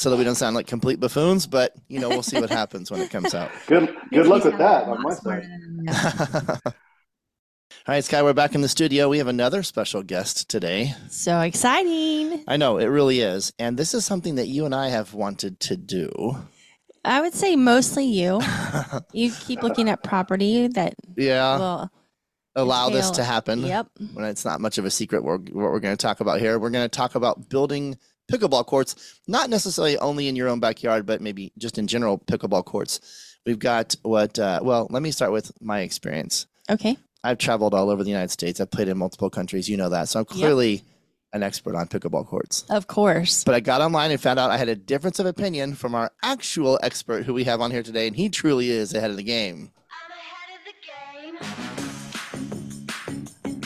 so that we don't sound like complete buffoons, but we'll see what happens when it comes out. Good luck with that on my side. All right, Sky, we're back in the studio. We have another special guest today. So exciting. I know, it really is. And this is something that you and I have wanted to do. I would say mostly you. You keep looking at property that will allow this to happen. Yep. When it's not much of a secret what we're going to talk about here. We're going to talk about building pickleball courts, not necessarily only in your own backyard, but maybe just in general pickleball courts. We've got let me start with my experience. Okay. I've traveled all over the United States. I've played in multiple countries. You know that. So I'm clearly an expert on pickleball courts. Of course. But I got online and found out I had a difference of opinion from our actual expert who we have on here today, and he truly is ahead of the game. I'm ahead of the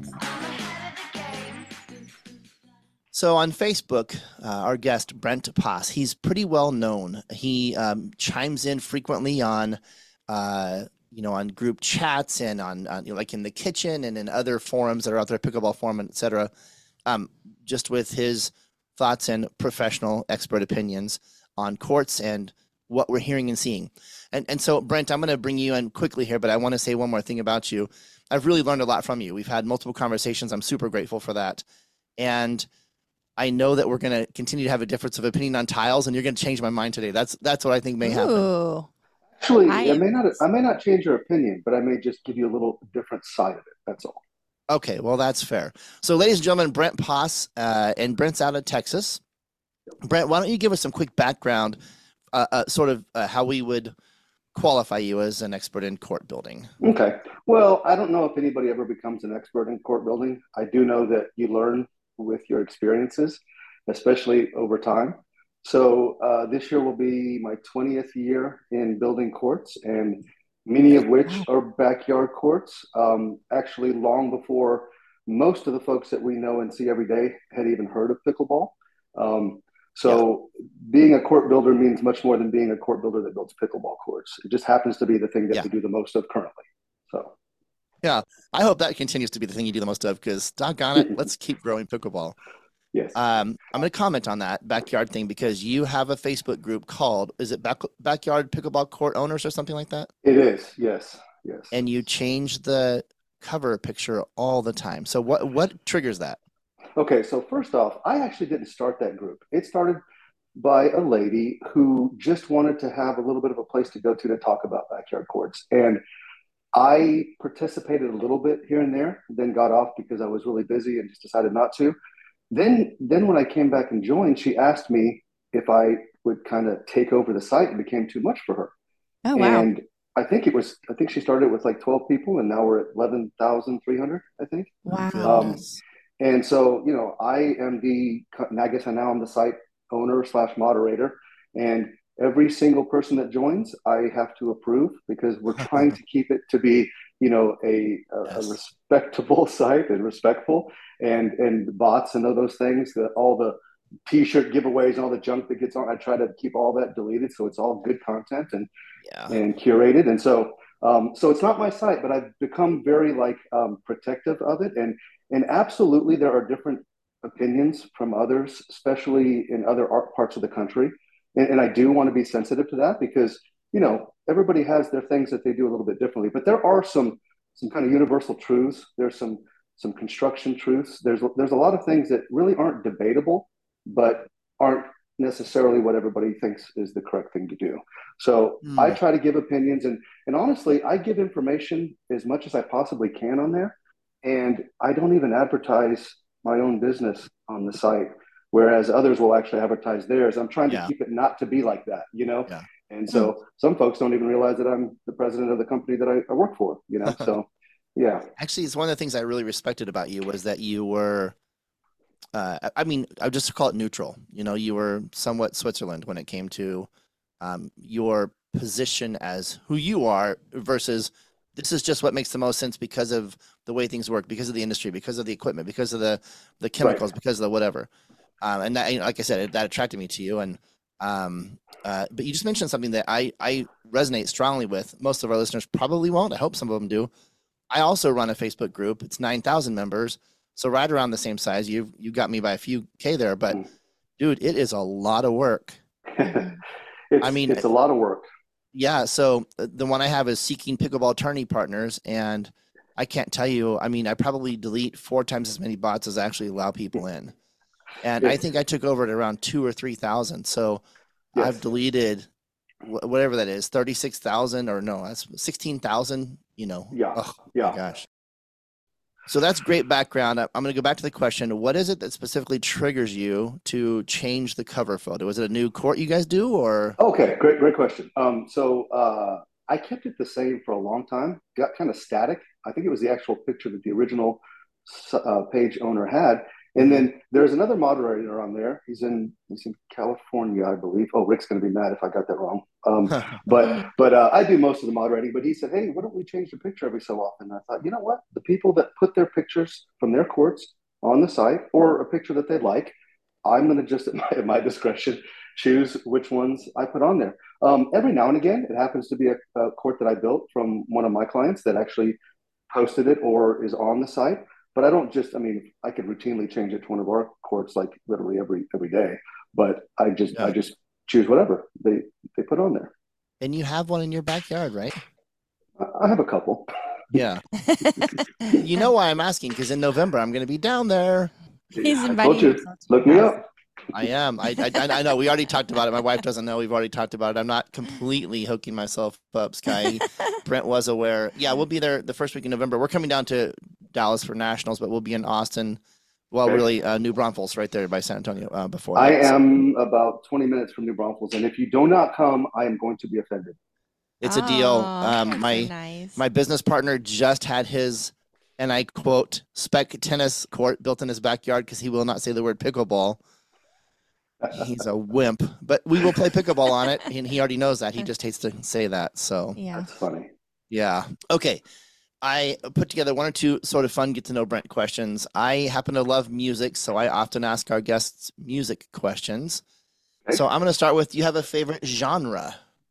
game. So on Facebook, our guest, Brent Paas, he's pretty well known. He chimes in frequently on on group chats and on like in the kitchen and in other forums that are out there, pickleball forum, et cetera, just with his thoughts and professional expert opinions on courts and what we're hearing and seeing. And so, Brent, I'm going to bring you in quickly here, but I want to say one more thing about you. I've really learned a lot from you. We've had multiple conversations. I'm super grateful for that. And I know that we're going to continue to have a difference of opinion on tiles, and you're going to change my mind today. That's what I think may happen. Ooh. Actually, I may not change your opinion, but I may just give you a little different side of it. That's all. Okay, well, that's fair. So, ladies and gentlemen, Brent Paas, and Brent's out of Texas. Brent, why don't you give us some quick background, how we would qualify you as an expert in court building? Okay. Well, I don't know if anybody ever becomes an expert in court building. I do know that you learn with your experiences, especially over time. So this year will be my 20th year in building courts, and many of which are backyard courts, actually long before most of the folks that we know and see every day had even heard of pickleball. Being a court builder means much more than being a court builder that builds pickleball courts. It just happens to be the thing that we do the most of currently. So, yeah, I hope that continues to be the thing you do the most of, because doggone it, let's keep growing pickleball. Yes. I'm going to comment on that backyard thing because you have a Facebook group called, is it Backyard Pickleball Court Owners or something like that? It is. Yes. And you change the cover picture all the time. So what triggers that? Okay. So first off, I actually didn't start that group. It started by a lady who just wanted to have a little bit of a place to go to talk about backyard courts. And I participated a little bit here and there, then got off because I was really busy and just decided not to. Then when I came back and joined, she asked me if I would kind of take over the site. It became too much for her. Oh, wow. And I think she started with like 12 people, and now we're at 11,300, I think. Wow. And so, I am now I'm the site owner / moderator, and every single person that joins, I have to approve because we're trying to keep it to be, a respectable site and respectful, and bots and all those things, all the T-shirt giveaways and all the junk that gets on. I try to keep all that deleted so it's all good content and curated. And so it's not my site, but I've become very protective of it. And absolutely, there are different opinions from others, especially in other parts of the country. And I do want to be sensitive to that because, everybody has their things that they do a little bit differently. But there are some kind of universal truths. There's some construction truths. There's a lot of things that really aren't debatable, but aren't necessarily what everybody thinks is the correct thing to do. So I try to give opinions, and honestly, I give information as much as I possibly can on there. And I don't even advertise my own business on the site, whereas others will actually advertise theirs. I'm trying to keep it not to be like that, Yeah. And so some folks don't even realize that I'm the president of the company that I work for, So, yeah. Actually, it's one of the things I really respected about you was that you were, I'll just call it neutral. You were somewhat Switzerland when it came to your position as who you are versus this is just what makes the most sense because of the way things work, because of the industry, because of the equipment, because of the chemicals, because of the whatever. And that, like I said, that attracted me to you. And but you just mentioned something that I resonate strongly with. Most of our listeners probably won't. I hope some of them do. I also run a Facebook group. It's 9,000 members, so right around the same size. You got me by a few K there, but Dude, it is a lot of work. I mean, It's a lot of work. yeah. So the one I have is seeking pickleball tourney partners, and I can't tell you. I mean, I probably delete 4 times as many bots as I actually allow people in, and I It, think I took over at around 2 or 3 thousand. So I've yes. deleted whatever that is, 36,000 or no, that's 16,000. Yeah. Oh my Yeah. gosh. So that's great background. I'm going to go back to the question. What is it that specifically triggers you to change the cover photo? Is it a new court you guys do, or? Okay. Great question. I kept it the same for a long time. Got kind of static. I think it was the actual picture that the original page owner had. And Mhm. then there's another moderator on there. He's in California, I believe. Oh, Rick's going to be mad if I got that wrong. But I do most of the moderating. But he said, "Hey, why don't we change the picture every so often?" And I thought, you know what? The people that put their pictures from their courts on the site or a picture that they like, I'm going to just at my discretion choose which ones I put on there. Every now and again, it happens to be a court that I built from one of my clients that actually posted it or is on the site. But I don't just, I mean, I could routinely change it to one of our courts like literally every day. But I Yeah. just choose whatever they put on there. And you have one in your backyard, right? I have a couple. Yeah. You know why I'm asking? Because in November I'm going to be down there. He's I inviting told you, himself to look your me house. up. I am. I know. We already talked about it. My wife doesn't know. We've already talked about it. I'm not completely hooking myself up, Sky. Brent was aware. Yeah, we'll be there the first week in November. We're coming down to Dallas for nationals, but we'll be in Austin. Well, Okay. really, New Braunfels, right there by San Antonio. Before I that, so am about 20 minutes from New Braunfels, and if you do not come, I am going to be offended. it's a deal. Oh, that's so nice. My business partner just had his, and I quote, spec tennis court built in his backyard because he will not say the word pickleball. He's a wimp, but we will play pickleball on it, and he already knows that. He just hates to say that. So, Yeah. That's funny. yeah. Okay. I put together 1 or 2 sort of fun get to know Brent questions. I happen to love music, so I often ask our guests music questions. Okay. So I'm going to start with, do you have a favorite genre?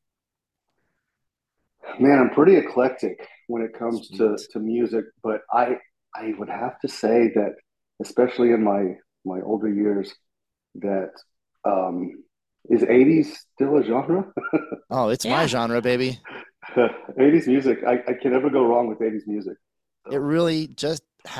Man, I'm pretty eclectic when it comes Sweet. to music, but I would have to say that, especially in my older years, that um, is 80s still a genre? Oh, it's my Yeah. genre, baby. 80s music, I can never go wrong with 80s music. It So really just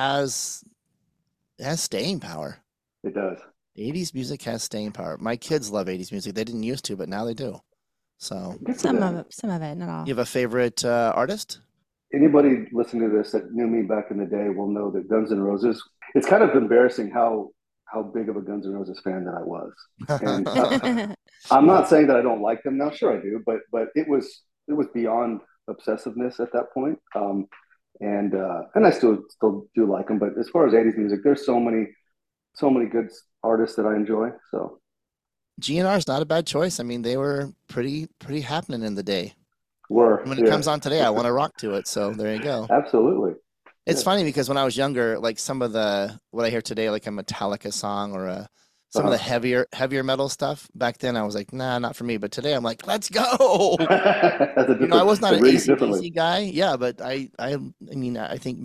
has staying power. it does. 80s music has staying power. My kids love 80s music. They didn't used to, but now they do. So, Good for Some of them. it, some of it, not all. you have a favorite artist? Anybody listening to this that knew me back in the day will know that Guns N' Roses. It's kind of embarrassing how big of a Guns N' Roses fan that I was, and I'm not saying that I don't like them now. Sure, I do, but it was beyond obsessiveness at that point. And I still do like them. But as far as 80s music, there's so many good artists that I enjoy. So GNR is not a bad choice. I mean, they were pretty happening in the day. When it comes yes, on today, I want to rock to it. So there you go. absolutely, It's yes. funny because when I was younger, like some of the what I hear today, like a Metallica song or some of the Uh-huh. heavier metal stuff, back then I was like, nah, not for me. But today I'm like, let's go. That's a I different. was not It an rings differently. AC/DC guy, yeah, but I mean, I think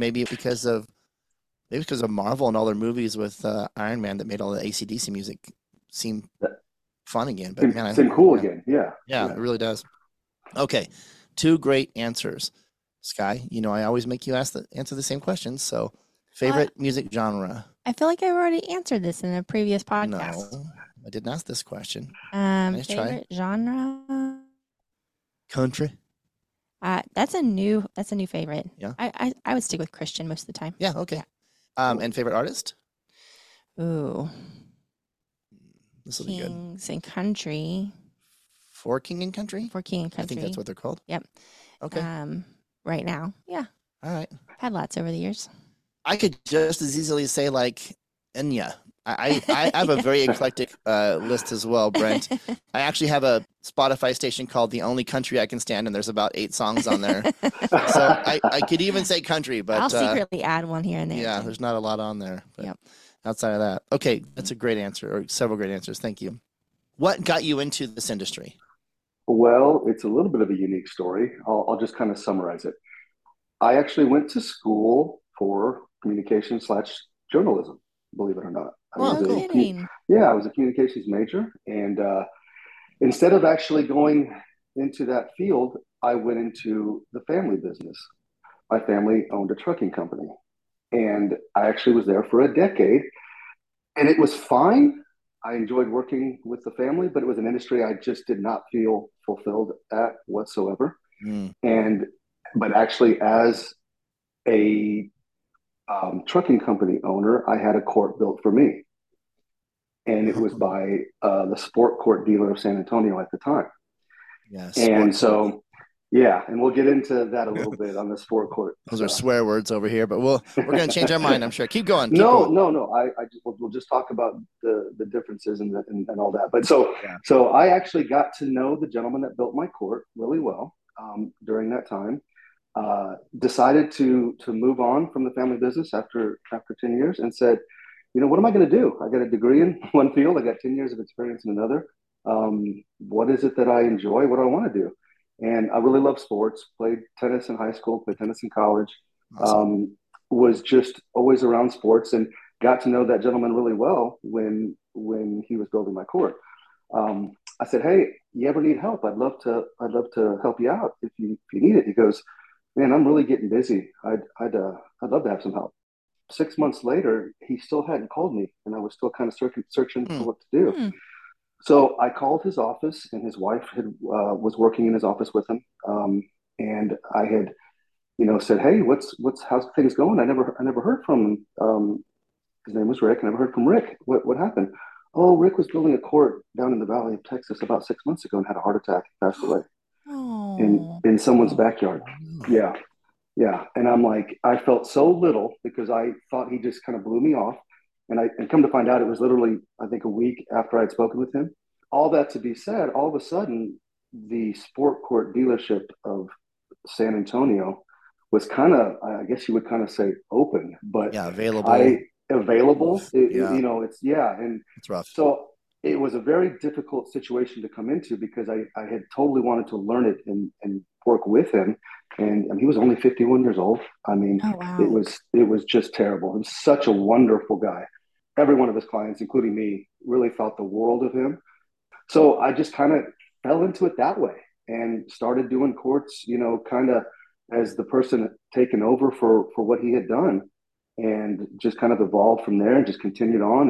maybe because of Marvel and all their movies with Iron Man that made all the AC/DC music seem That fun again. But seem, man, seem cool yeah, again. Yeah, yeah, it yeah. really does. Okay, 2 great answers. Sky, I always make you answer the same questions. So, Well, favorite music genre? I feel like I've already answered this in a previous podcast. No, I didn't ask this question. Nice try. Favorite genre? Country. That's a new favorite. Yeah. I would stick with Christian most of the time. Yeah. Okay. Yeah. And favorite artist? Ooh, This will be good. Kings and Country For King and Country. for King and I Country. think that's what they're called. Yep. Okay. Right now, yeah, All right. I've had lots over the years. I could just as easily say like Enya. I have a very eclectic list as well, Brent. I actually have a Spotify station called The Only Country I Can Stand, and there's about 8 songs on there. So I could even say country, but I'll secretly add one here and there. yeah, too. there's not a lot on there. But Yep. outside of that, okay, that's a great answer, or several great answers. Thank you. What got you into this industry? Well, it's a little bit of a unique story. I'll just kind of summarize it. I actually went to school for communication slash journalism, believe it or not. I No was Oh, cool. kidding. I was a communications major, and instead of actually going into that field, I went into the family business. My family owned a trucking company, and I actually was there for a decade, and it was fine. I enjoyed working with the family, but it was an industry I just did not feel fulfilled at whatsoever. Mm. And but actually, as a trucking company owner, I had a court built for me, and it was by the Sport Court dealer of San Antonio at the time. Yeah, And sport court. so, yeah, and we'll get into that a little bit on the Sport Court Those are stuff. swear words over here, but we're gonna change our mind, I'm sure. Keep going. Keep No, going. no, no. I just we'll just talk about the differences and all that. But so Yeah. so I actually got to know the gentleman that built my court really well during that time. Decided to move on from the family business after 10 years, and said, what am I going to do? I got a degree in one field. I got 10 years of experience in another. What is it that I enjoy? What do I want to do? And I really love sports. Played tennis in high school. Played tennis in college. Awesome. Was just always around sports, and got to know that gentleman really well when he was building my court. I said, "Hey, you ever need help? I'd love to help you out if you need it." He goes, "Man, I'm really getting busy. I'd love to have some help." 6 months later, he still hadn't called me, and I was still kind of searching for what to do. Hmm. So I called his office, and his wife was working in his office with him, and I had said, "Hey, how's things going? I never heard from him." His name was Rick. I never heard from Rick. What happened? Oh, Rick was building a court down in the Valley of Texas about 6 months ago and had a heart attack and passed away in Oh. in someone's Oh, backyard. no. Yeah, yeah. And I'm like, I felt so little because I thought he just kind of blew me off. And come to find out, it was literally, I think, a week after I'd spoken with him. All that to be said, all of a sudden, the Sport Court dealership of San Antonio was kind of, I guess you would kind of say, open, but Yeah, available. I available. Yeah, It's yeah, and it's rough. so it was a very difficult situation to come into because I had totally wanted to learn it and work with him, and he was only 51 years old. I mean, Oh, it wow. was just terrible. He was such a wonderful guy. Every one of his clients, including me, really thought the world of him. So I just kind of fell into it that way and started doing courts, kind of as the person taken over for what he had done, and just kind of evolved from there and just continued on.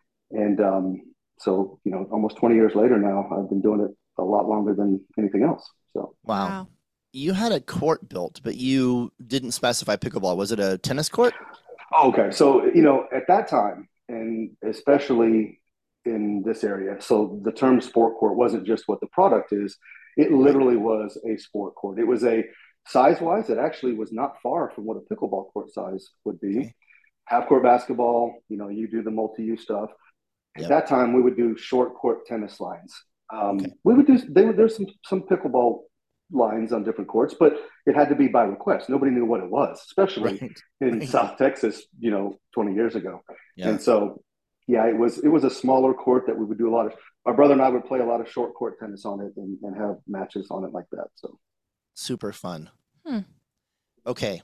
So almost 20 years later now, I've been doing it a lot longer than anything else. So Wow. Wow. You had a court built, but you didn't specify pickleball. Was it a tennis court? okay, so at that time, and especially in this area, so the term sport court wasn't just what the product is. It Right. literally was a sport court. It was a size wise, it actually was not far from what a pickleball court size would be. Okay. Half court basketball, you do the multi use stuff. At Yep. that time, we would do short court tennis lines. Okay. We would do there's some pickleball lines on different courts, but it had to be by request. Nobody knew what it was, especially Right. in Right. South Texas, 20 years ago. Yeah. And so, yeah, it was a smaller court that we would do a lot of. My brother and I would play a lot of short court tennis on it and have matches on it like that. So Super fun. Hmm. Okay.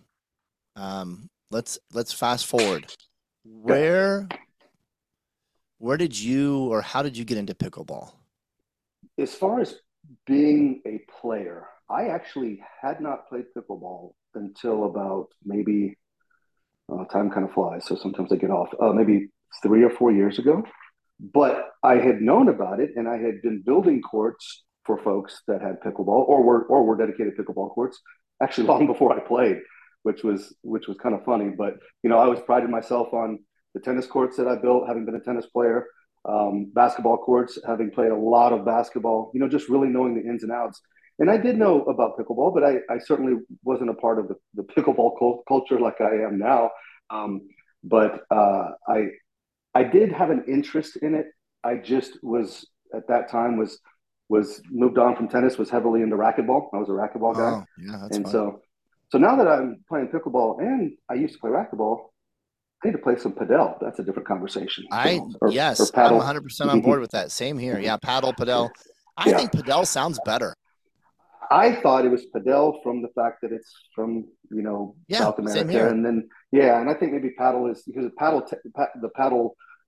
Let's fast forward. okay. Where did you or how did you get into pickleball? As far as being a player, I actually had not played pickleball until about maybe time kind of flies. So sometimes I get off. Maybe 3 or 4 years ago. But I had known about it, and I had been building courts for folks that had pickleball or were dedicated pickleball courts actually long before I played, which was kind of funny. But I was priding myself on the tennis courts that I built, having been a tennis player, basketball courts, having played a lot of basketball. Just really knowing the ins and outs. And I did know about pickleball, but I certainly wasn't a part of the pickleball culture like I am now. But I did have an interest in it. I just was at that time was moved on from tennis, was heavily into racquetball. I was a racquetball guy, Oh, yeah, that's and fun. so now that I'm playing pickleball and I used to play racquetball, I need to play some padel. That's a different conversation. Or Yes, I'm paddle. 100% on board with that. Same here. Yeah, paddle, padel. I Yeah, think padel sounds better. I thought it was padel from the fact that it's from Yeah, South same America, here. and then yeah, and I think maybe paddle is because the paddle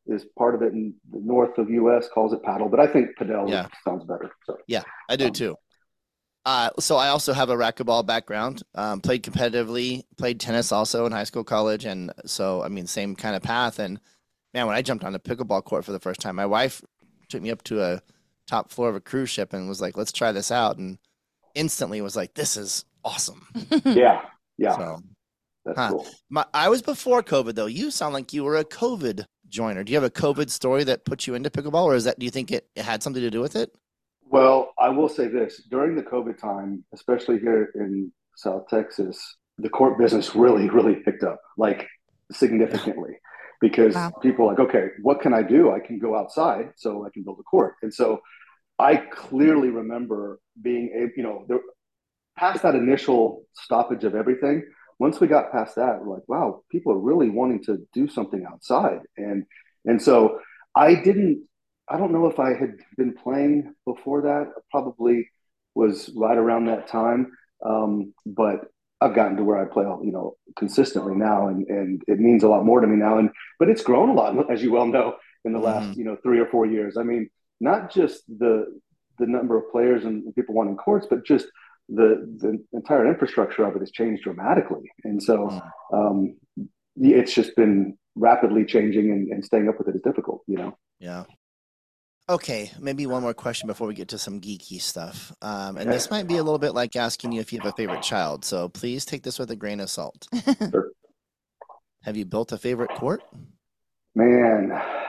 is part of it, and the north of US calls it paddle, but I think padel Yeah. sounds better. So Yeah, I do too. So I also have a racquetball background. Played competitively, played tennis also in high school, college, and so I mean, same kind of path. And man, when I jumped on a pickleball court for the first time, my wife took me up to a top floor of a cruise ship and was like, "Let's try this out," and instantly was like, "This is awesome." yeah, So, that's huh. cool. I was before COVID though. You sound like you were a COVID joiner. Do you have a COVID story that put you into pickleball, or do you think it had something to do with it? Well, I will say this, during the COVID time, especially here in South Texas, the court business really, really picked up, like significantly, because Wow. people are like, okay, what can I do? I can go outside, so I can build a court. And so I clearly remember being able, past that initial stoppage of everything, once we got past that, we're like, wow, people are really wanting to do something outside. And so I didn't, I don't know if I had been playing before that. I probably was right around that time. But I've gotten to where I play, consistently now, and it means a lot more to me now. But it's grown a lot, as you well know, in the Mm-hmm. last, 3 or 4 years. I mean, not just the number of players and people wanting courts, but just the entire infrastructure of it has changed dramatically. And so um, it's just been rapidly changing, and staying up with it is difficult. Yeah. Okay, maybe one more question before we get to some geeky stuff. And this might be a little bit like asking you if you have a favorite child, so please take this with a grain of salt. Sure. Have you built a favorite court? Man,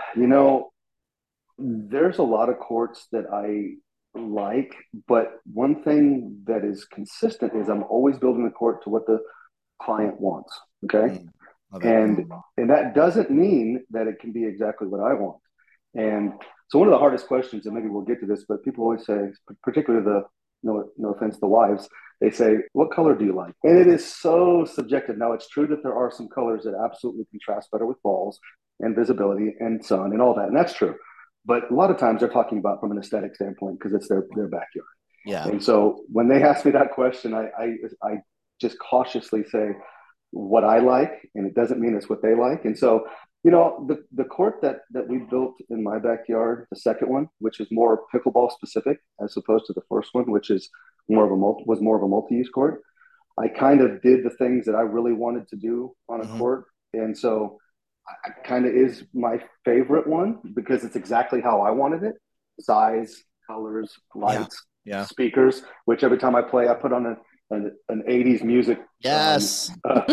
there's a lot of courts that I like, but one thing that is consistent is I'm always building the court to what the client wants. Okay. Love it. And that doesn't mean that it can be exactly what I want. And so one of the hardest questions, and maybe we'll get to this, but people always say, particularly no offense, the wives, they say, what color do you like? And it is so subjective. Now, it's true that there are some colors that absolutely contrast better with balls and visibility and sun and all that. And that's true. But a lot of times they're talking about from an aesthetic standpoint because it's their backyard. Yeah. And so when they ask me that question, I just cautiously say what I like, and it doesn't mean it's what they like. And so, the court that we built in my backyard, the second one, which is more pickleball specific as opposed to the first one, which is more of a multi-use court. I kind of did the things that I really wanted to do on a court, and so I kind of is my favorite one because it's exactly how I wanted it: size, colors, lights, speakers. Which every time I play, I put on an 80s music. Yes.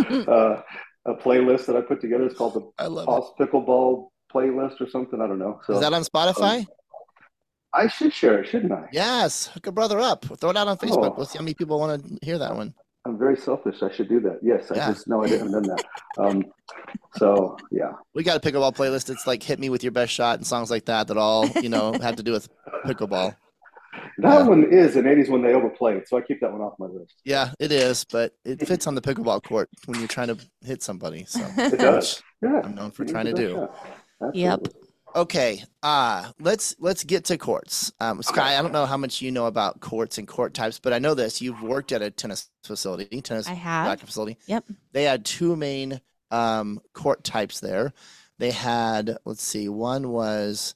A playlist that I put together. It's called the Toss Pickleball playlist or something. I don't know. So is that on Spotify? I should share it, shouldn't I? Yes. Hook a brother up. Throw it out on Facebook. We'll see how many people want to hear that one. I'm very selfish. I should do that. Yes. I just know I didn't done that. So yeah. We got a pickleball playlist. It's like Hit Me With Your Best Shot and songs like that all, have to do with pickleball. That one is an 80s one they overplayed, so I keep that one off my list. Yeah, it is, but it fits on the pickleball court when you're trying to hit somebody. So it does. Yeah. I'm known for trying to do. Yep. Okay. Let's get to courts. Sky, I don't know how much you know about courts and court types, but I know this. You've worked at a tennis I have. racket facility. Yep. They had two main court types there. They had, let's see, one was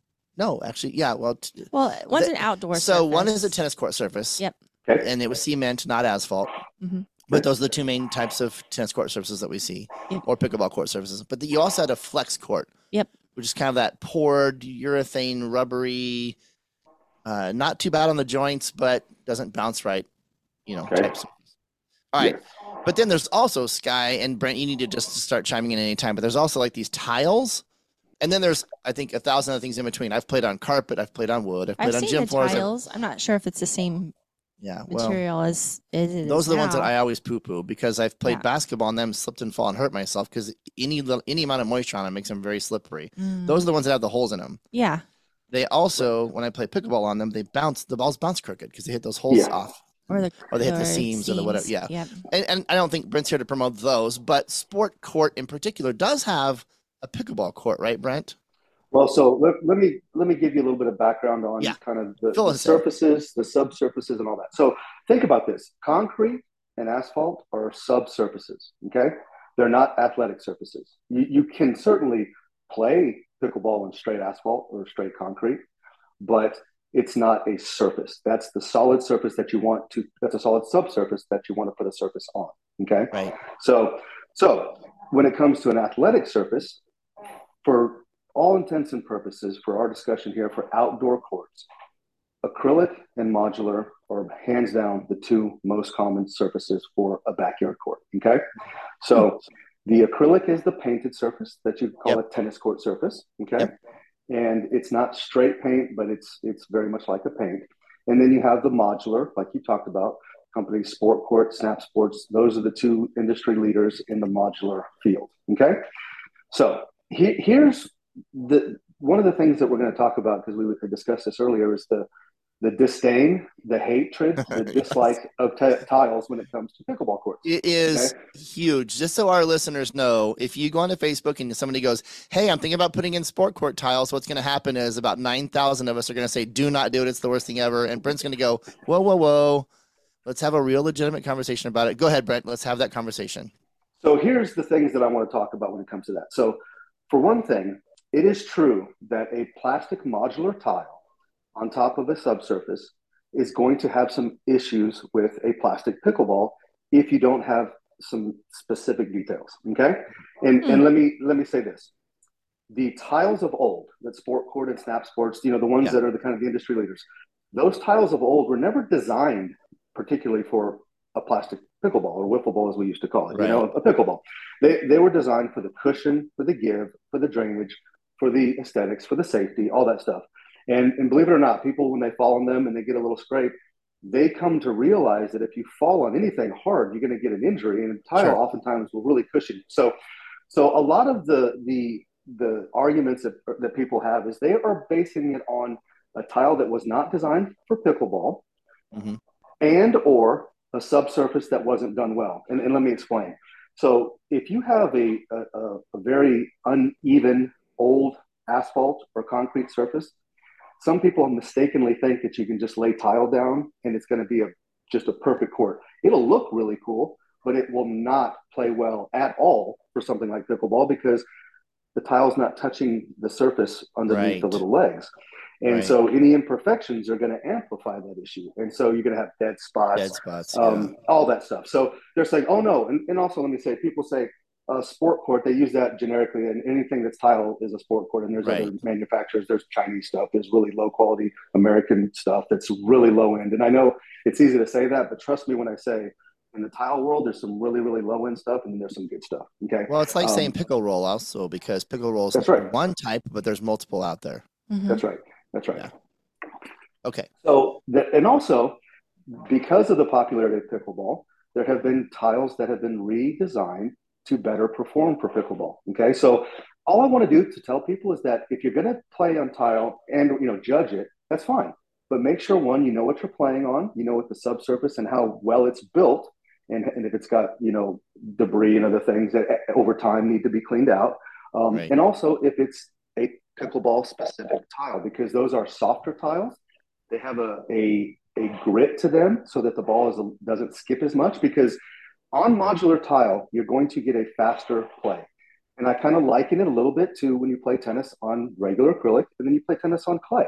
one's an outdoor So surface. one is a tennis court surface. Yep. Okay. And it was cement, not asphalt. Mm-hmm. But those are the two main types of tennis court surfaces that we see, Yep. or pickleball court surfaces. But you also had a flex court. Yep. Which is kind of that poured urethane, rubbery, not too bad on the joints, but doesn't bounce right, type surface. All right. Yeah. But then there's also, Sky and Brent, you need to just start chiming in any time, but there's also like these tiles. And then there's, I think, 1,000 other things in between. I've played on carpet. I've played on wood. I've played on gym floors. Tiles. I'm not sure if it's the same material as it is. Those are the ones that I always poo-poo because I've played basketball on them, slipped and fall and hurt myself because any amount of moisture on them makes them very slippery. Those are the ones that have the holes in them. Yeah. They also, when I play pickleball on them, the balls bounce crooked because they hit those holes off. Or they hit the seams or the whatever. Yeah. Yep. And I don't think Brent's here to promote those, but Sport Court in particular does have a pickleball court, right, Brent? Well, so let me give you a little bit of background on kind of the surfaces, the subsurfaces, and all that. So think about this: concrete and asphalt are subsurfaces. Okay, they're not athletic surfaces. You can certainly play pickleball on straight asphalt or straight concrete, but it's not a surface. That's the solid surface that you want to, that's a solid subsurface that you want to put a surface on. Okay. Right. So when it comes to an athletic surface, for all intents and purposes, for our discussion here, for outdoor courts, acrylic and modular are hands down the two most common surfaces for a backyard court. Okay. So the acrylic is the painted surface that you call a tennis court surface. Okay. Yep. And it's not straight paint, but it's very much like a paint. And then you have the modular, like you talked about, companies Sport Court, Snap Sports. Those are the two industry leaders in the modular field. Okay. So here's one of the things that we're going to talk about, because we discussed this earlier, is the disdain, the hatred, the dislike of tiles when it comes to pickleball courts. It is huge. Just so our listeners know, if you go onto Facebook and somebody goes, hey, I'm thinking about putting in sport court tiles, what's going to happen is about 9,000 of us are going to say, do not do it. It's the worst thing ever. And Brent's going to go, whoa, whoa, whoa. Let's have a real legitimate conversation about it. Go ahead, Brent. Let's have that conversation. So here's the things that I want to talk about when it comes to that. So for one thing, it is true that a plastic modular tile on top of a subsurface is going to have some issues with a plastic pickleball if you don't have some specific details. Okay. And let me say this. The tiles of old, that Sport Court and Snap Sports, the ones that are the kind of the industry leaders, those tiles of old were never designed particularly for a plastic pickleball, or wiffle ball as we used to call it, right. A pickleball. They were designed for the cushion, for the give, for the drainage, for the aesthetics, for the safety, all that stuff. And believe it or not, people, when they fall on them and they get a little scrape, they come to realize that if you fall on anything hard, you're going to get an injury, and a tile oftentimes will really cushion you. So a lot of the arguments that people have is they are basing it on a tile that was not designed for pickleball, and or a subsurface that wasn't done well. And let me explain. So if you have a very uneven old asphalt or concrete surface, some people mistakenly think that you can just lay tile down and it's going to be just a perfect court. It'll look really cool, but it will not play well at all for something like pickleball, because the tile's not touching the surface underneath the little legs. And so any imperfections are going to amplify that issue. And so you're going to have dead spots, all that stuff. So they're saying, oh no. And also, let me say, people say sport court, they use that generically, and anything that's tile is a sport court. And there's other manufacturers, there's Chinese stuff, there's really low quality American stuff that's really low end. And I know it's easy to say that, but trust me when I say, in the tile world, there's some really, really low end stuff, and then there's some good stuff. Okay. Well, it's like saying pickle roll also, because pickle roll is one type, but there's multiple out there. That's right. Yeah. Okay. So, and also, because of the popularity of pickleball, there have been tiles that have been redesigned to better perform for pickleball. Okay. So all I want to do to tell people is that if you're going to play on tile and, judge it, that's fine. But make sure, one, you know what you're playing on, what the subsurface and how well it's built. And if it's got, debris and other things that over time need to be cleaned out. And also if it's a pickleball specific tile, because those are softer tiles. They have a grit to them so that the ball doesn't skip as much, because on modular tile, you're going to get a faster play. And I kind of liken it a little bit to when you play tennis on regular acrylic and then you play tennis on clay,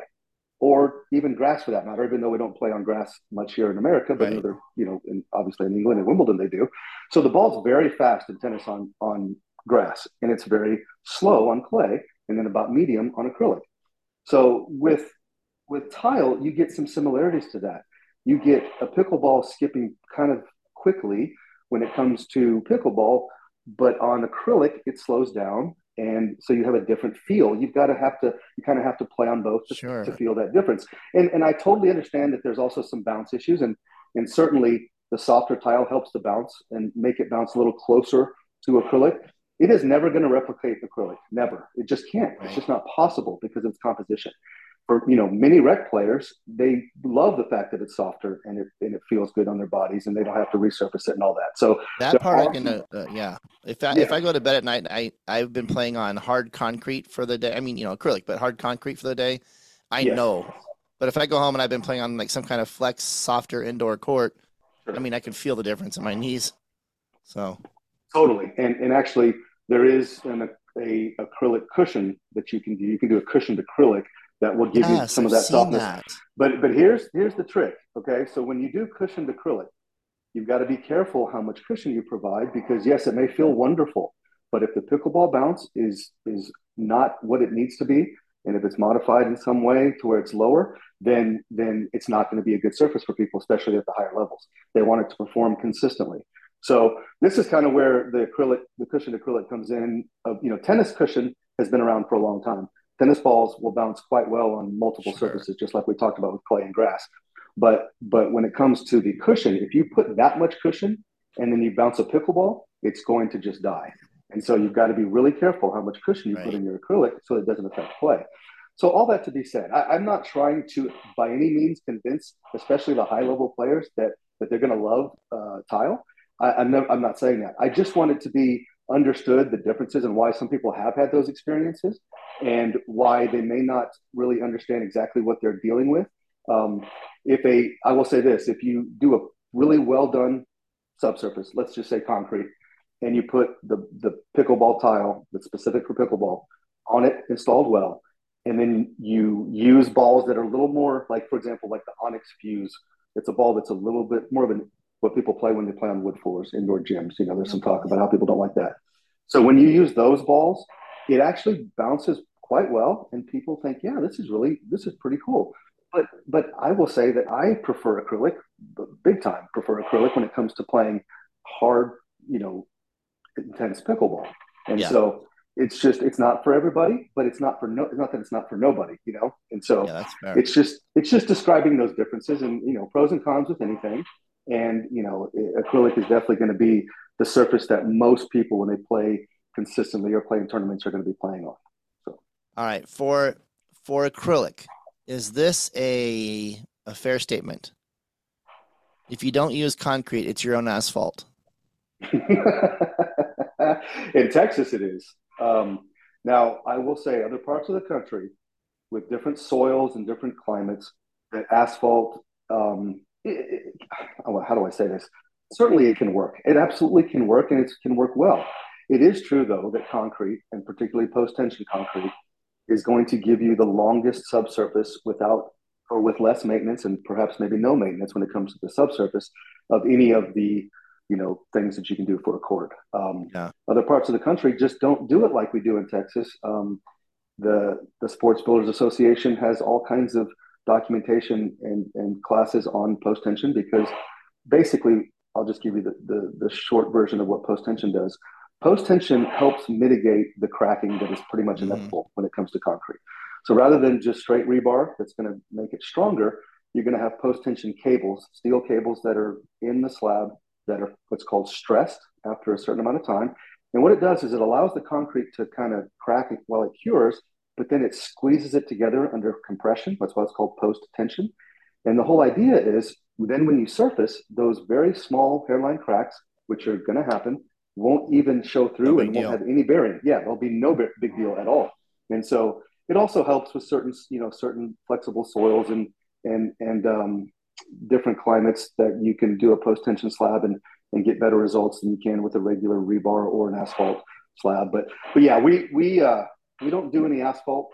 or even grass for that matter, even though we don't play on grass much here in America, but obviously in England and Wimbledon they do. So the ball's very fast in tennis on grass, and it's very slow on clay, and then about medium on acrylic. So with tile, you get some similarities to that. You get a pickleball skipping kind of quickly when it comes to pickleball, but on acrylic, it slows down. And so you have a different feel. You kind of have to play on both to feel that difference. And I totally understand that there's also some bounce issues, and certainly the softer tile helps the bounce and make it bounce a little closer to acrylic. It is never going to replicate acrylic. Never. It just can't. It's just not possible because of its composition. For many rec players, they love the fact that it's softer and it feels good on their bodies, and they don't have to resurface it and all that. So that part I can If I go to bed at night, I've been playing on hard concrete for the day. I mean, acrylic, but hard concrete for the day. I know. But if I go home and I've been playing on like some kind of flex, softer indoor court, I mean, I can feel the difference in my knees. So totally. And actually, there is an a acrylic cushion that you can do. You can do a cushioned acrylic that will give you Yes, some I've of that seen softness. that. But here's the trick. Okay, so when you do cushioned acrylic, you've got to be careful how much cushion you provide because yes, it may feel wonderful, but if the pickleball bounce is not what it needs to be, and if it's modified in some way to where it's lower, then it's not going to be a good surface for people, especially at the higher levels. They want it to perform consistently. So this is kind of where the cushioned acrylic comes in. Tennis cushion has been around for a long time. Tennis balls will bounce quite well on multiple Sure. surfaces, just like we talked about with clay and grass. But when it comes to the cushion, if you put that much cushion and then you bounce a pickleball, it's going to just die. And so you've got to be really careful how much cushion you put in your acrylic so it doesn't affect play. So all that to be said, I'm not trying to by any means convince, especially the high level players, that they're going to love tile. I'm not saying that. I just want it to be understood the differences and why some people have had those experiences and why they may not really understand exactly what they're dealing with. I will say this: if you do a really well done subsurface, let's just say concrete, and you put the pickleball tile that's specific for pickleball on it, installed well, and then you use balls that are a little more like, for example, like the Onyx Fuse. It's a ball that's a little bit more of what people play when they play on wood floors, indoor gyms. There's some talk about how people don't like that. So when you use those balls, it actually bounces quite well, and people think, yeah, this is pretty cool. But I will say that I prefer acrylic, big time prefer acrylic when it comes to playing hard, intense pickleball. And Yeah. so it's not for everybody, but it's not that it's not for nobody. And so Yeah, that's fair. it's just describing those differences and pros and cons with anything. And acrylic is definitely going to be the surface that most people when they play consistently or play in tournaments are going to be playing on. So All right, for acrylic, is this a fair statement? If you don't use concrete, it's your own asphalt. in Texas, it is. Now, I will say other parts of the country with different soils and different climates, that asphalt, how do I say this? Certainly it can work. It absolutely can work, and it can work well. It is true, though, that concrete, and particularly post-tension concrete, is going to give you the longest subsurface without or with less maintenance and perhaps maybe no maintenance when it comes to the subsurface of any of the things that you can do for a court. Yeah. Other parts of the country just don't do it like we do in Texas. The Sports Builders Association has all kinds of documentation and classes on post tension because basically, I'll just give you the short version of what post tension does. Post tension helps mitigate the cracking that is pretty much inevitable when it comes to concrete. So rather than just straight rebar that's going to make it stronger, you're going to have post tension cables, steel cables that are in the slab that are what's called stressed after a certain amount of time. And what it does is it allows the concrete to kind of crack while it cures, but then it squeezes it together under compression. That's why it's called post tension. And the whole idea is then when you surface, those very small hairline cracks, which are going to happen, won't even show through and won't have any bearing. Yeah, there'll be no big deal at all. And so it also helps with certain flexible soils and different climates that you can do a post tension slab and get better results than you can with a regular rebar or an asphalt slab. But yeah, we don't do any asphalt.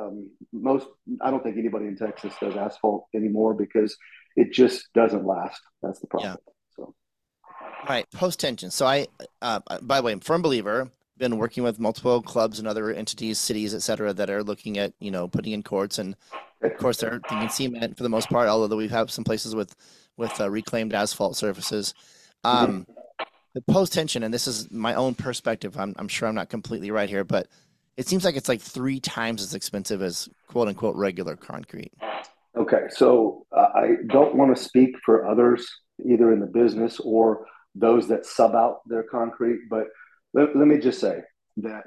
I don't think anybody in Texas does asphalt anymore because it just doesn't last. That's the problem. Yeah. So, all right, post tension. So by the way, I'm a firm believer. Been working with multiple clubs and other entities, cities, et cetera, that are looking at putting in courts, and of course they're thinking cement for the most part. Although we have some places with reclaimed asphalt surfaces. The post tension, and this is my own perspective. I'm sure I'm not completely right here, but it seems like it's like 3 times as expensive as quote unquote regular concrete. Okay, so I don't want to speak for others either in the business or those that sub out their concrete, but let me just say that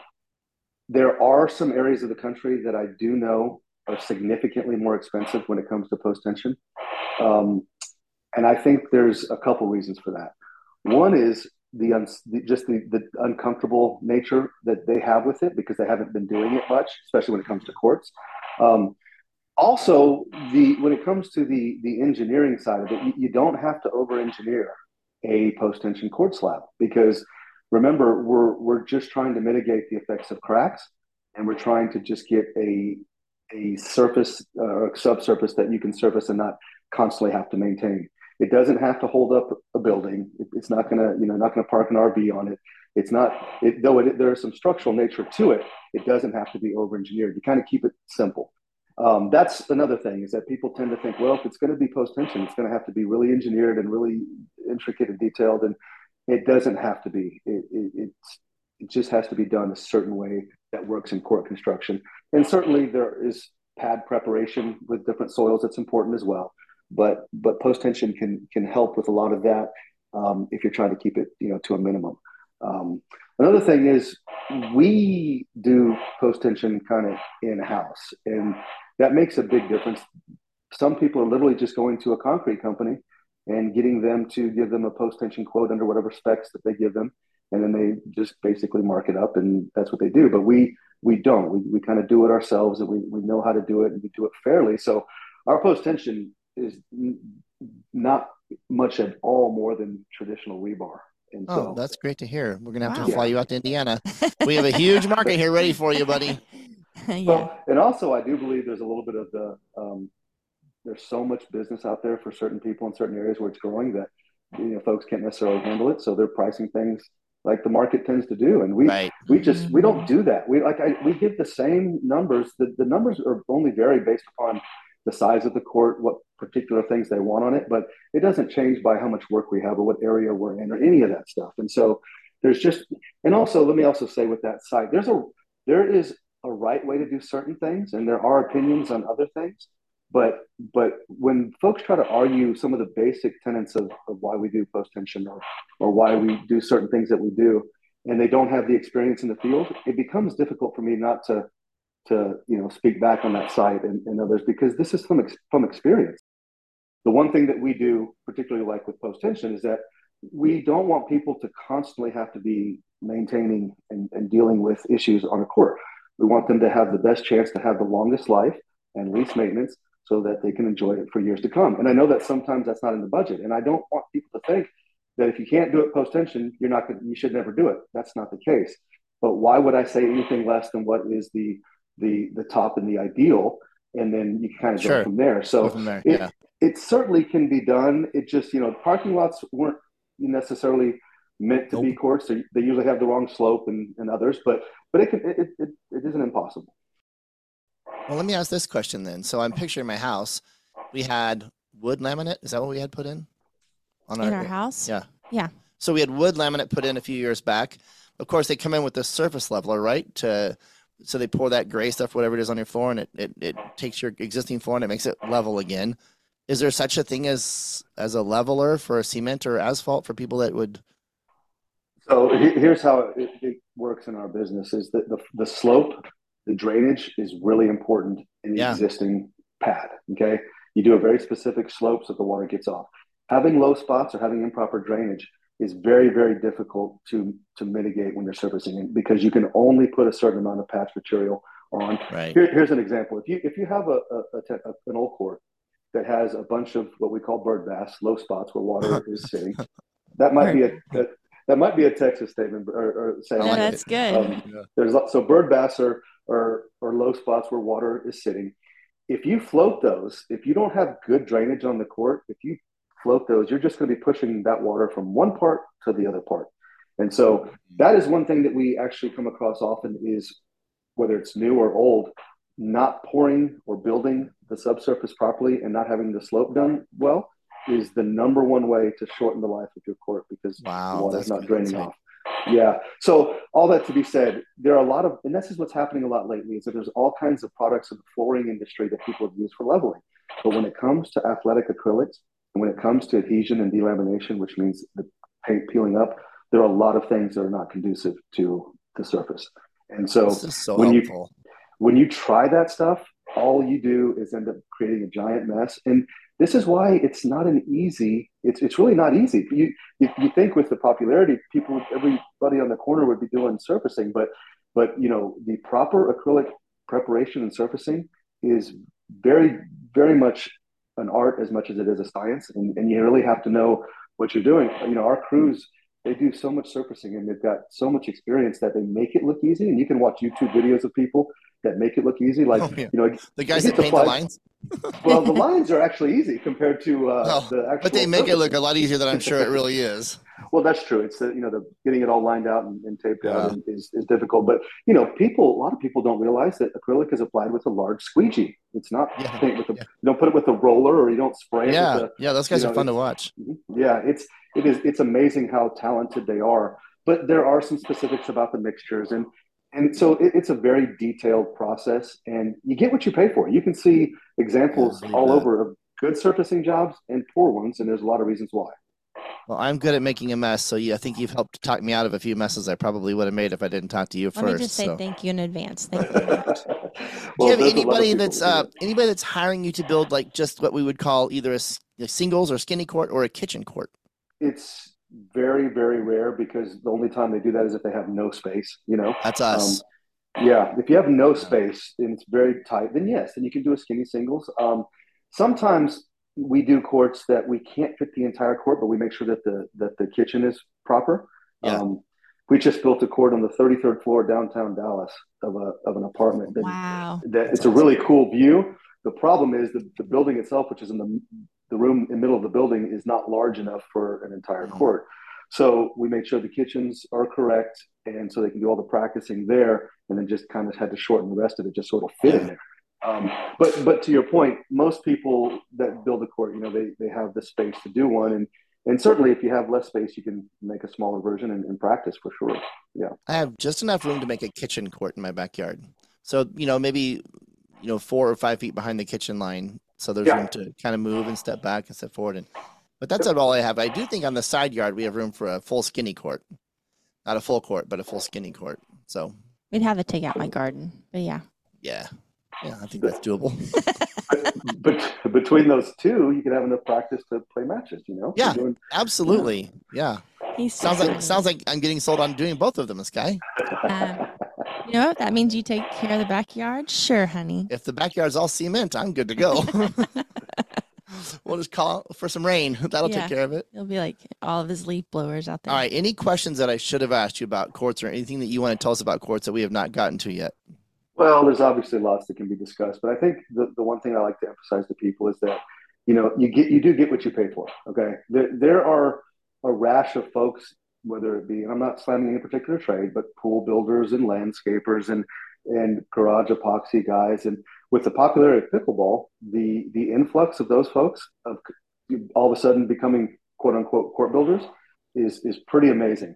there are some areas of the country that I do know are significantly more expensive when it comes to post tension. And I think there's a couple reasons for that. One is the uncomfortable nature that they have with it because they haven't been doing it much, especially when it comes to courts. Also, when it comes to the engineering side of it, you don't have to over-engineer a post-tension court slab because remember, we're just trying to mitigate the effects of cracks, and we're trying to just get a surface or a subsurface that you can surface and not constantly have to maintain. It doesn't have to hold up a building. It's not gonna, not gonna park an RV on it. It's not, there's some structural nature to it. It doesn't have to be over-engineered. You kind of keep it simple. That's another thing, is that people tend to think, well, if it's going to be post-tension, it's going to have to be really engineered and really intricate and detailed, and it doesn't have to be. It just has to be done a certain way that works in court construction. And certainly there is pad preparation with different soils that's important as well. But post-tension can help with a lot of that, if you're trying to keep it to a minimum. Another thing is, we do post-tension kind of in-house, and that makes a big difference. Some people are literally just going to a concrete company and getting them to give them a post-tension quote under whatever specs that they give them, and then they just basically mark it up, and that's what they do. But we don't. We kind of do it ourselves, and we know how to do it, and we do it fairly. So our post-tension is not much at all more than traditional rebar. And so, that's great to hear. We're gonna have Wow. to fly you out to Indiana. We have a huge market here ready for you, buddy. Yeah. well, and also I do believe there's a little bit of there's so much business out there for certain people in certain areas where it's growing that folks can't necessarily handle it, so they're pricing things like the market tends to do, and we Right. we don't do that. We give the same numbers. The numbers are only vary based upon the size of the court, what particular things they want on it, but it doesn't change by how much work we have or what area we're in or any of that stuff. And so there's just, and also let me also say with that site, there is a right way to do certain things, and there are opinions on other things. But when folks try to argue some of the basic tenets of why we do post tension or why we do certain things that we do, and they don't have the experience in the field, it becomes difficult for me not to speak back on that site and others, because this is from experience. The one thing that we do, particularly like with post tension, is that we don't want people to constantly have to be maintaining and dealing with issues on a court. We want them to have the best chance to have the longest life and least maintenance, so that they can enjoy it for years to come. And I know that sometimes that's not in the budget, and I don't want people to think that if you can't do it post tension, you should never do it. That's not the case. But why would I say anything less than what is the top and the ideal, and then you can kind of go from there. So it certainly can be done. It just, parking lots weren't necessarily meant to be courts. They usually have the wrong slope and others, but it isn't impossible. Well, let me ask this question then. So I'm picturing my house. We had wood laminate. Is that what we had put in? In our house? Yeah. Yeah. So we had wood laminate put in a few years back. Of course, they come in with the surface leveler, right? So they pour that gray stuff, whatever it is, on your floor, and it takes your existing floor and it makes it level again. Is there such a thing as a leveler for a cement or asphalt for people that would? So here's how it works in our business: is that the slope, the drainage is really important in the existing pad. Okay, you do a very specific slope so the water gets off. Having low spots or having improper drainage is very, very difficult to mitigate when you're surfacing it, because you can only put a certain amount of patch material on. Right. Here's an example. If you have an old court that has a bunch of what we call bird baths, low spots where water is sitting, that might be a Texas statement or saying. No, that's good. So bird baths are low spots where water is sitting. If you float those, if you don't have good drainage on the court, if you float those, you're just going to be pushing that water from one part to the other part. And so that is one thing that we actually come across often, is whether it's new or old, not pouring or building the subsurface properly and not having the slope done well is the number one way to shorten the life of your court, because the water's not draining off. Yeah. So all that to be said, there are a lot of, and this is what's happening a lot lately, is that there's all kinds of products in the flooring industry that people have used for leveling. But when it comes to athletic acrylics, and when it comes to adhesion and delamination, which means the paint peeling up, there are a lot of things that are not conducive to the surface. And so, when you try that stuff, all you do is end up creating a giant mess. And this is why it's not an easy, it's really not easy. You think with the popularity, everybody on the corner would be doing surfacing, but the proper acrylic preparation and surfacing is very, very much an art as much as it is a science. And you really have to know what you're doing. Our crews, they do so much surfacing and they've got so much experience that they make it look easy. And you can watch YouTube videos of people that make it look easy. Like, Oh, yeah. you know, The guys it that gets paint the applied. lines. Well, the lines are actually easy compared to Oh, the but they actual make it look surfacing. a lot easier than I'm sure it really is. Well, that's true. It's the, you know, the getting it all lined out and taped out Yeah. and is difficult. But you know, a lot of people don't realize that acrylic is applied with a large squeegee. It's not Yeah. paint with a. Yeah. You don't put it with a roller or you don't spray it with Yeah. a. Yeah. Those You guys are know, fun to watch. yeah, it's amazing how talented they are. But there are some specifics about the mixtures and so it's a very detailed process and you get what you pay for. You can see Yeah, I examples believe all that. over of good surfacing jobs and poor ones, and there's a lot of reasons why. Well, I'm good at making a mess, so I think you've helped talk me out of a few messes I probably would have made if I didn't talk to you Let me first. just say So, thank you in advance. Thank you very much. do you Well, have there's a lot of people that do that. anybody that's hiring you to build like just what we would call either a singles or skinny court or a kitchen court? It's very, very rare because the only time they do that is if they have no space, you know. That's Um, us. yeah, if you have no Yeah. space and it's very tight, then yes, then you can do a skinny singles. Sometimes we do courts that we can't fit the entire court, but we make sure that the kitchen is proper. Yeah. We just built a court on the 33rd floor downtown Dallas of an apartment Wow. that That's it's a awesome. really cool view. The problem is the building itself, which is in the room in the middle of the building, is not large enough for an entire Mhm. court. So we made sure the kitchens are correct, and so they can do all the practicing there, and then just kind of had to shorten the rest of it, just sort of fit in Yeah. there. But to your point, most people that build a court, you know, they have the space to do one, and certainly if you have less space, you can make a smaller version and practice for sure. Yeah. I have just enough room to make a kitchen court in my backyard. So, maybe, 4 or 5 feet behind the kitchen line. So there's Yeah. room to kind of move and step back and step forward. But that's about all I have. I do think on the side yard we have room for a full skinny court. Not a full court, but a full skinny court. So We'd have to take out my garden, but yeah. yeah. Yeah, I think that's doable. But between those two, you can have enough practice to play matches. You know. Yeah, You're doing, absolutely. Yeah. He's so Sounds like funny. I'm getting sold on doing both of them, this guy. You know, that means you take care of the backyard? Sure, honey. If the backyard's all cement, I'm good to go. We'll just call for some rain. That'll Yeah. take care of it. It'll be like all of his leaf blowers out there. All right. Any questions that I should have asked you about courts or anything that you want to tell us about courts that we have not gotten to yet? Well, there's obviously lots that can be discussed, but I think the one thing I like to emphasize to people is that you do get what you pay for. Okay, there are a rash of folks, whether it be, and I'm not slamming any particular trade, but pool builders and landscapers and garage epoxy guys, and with the popularity of pickleball, the influx of those folks of all of a sudden becoming quote unquote court builders is pretty amazing.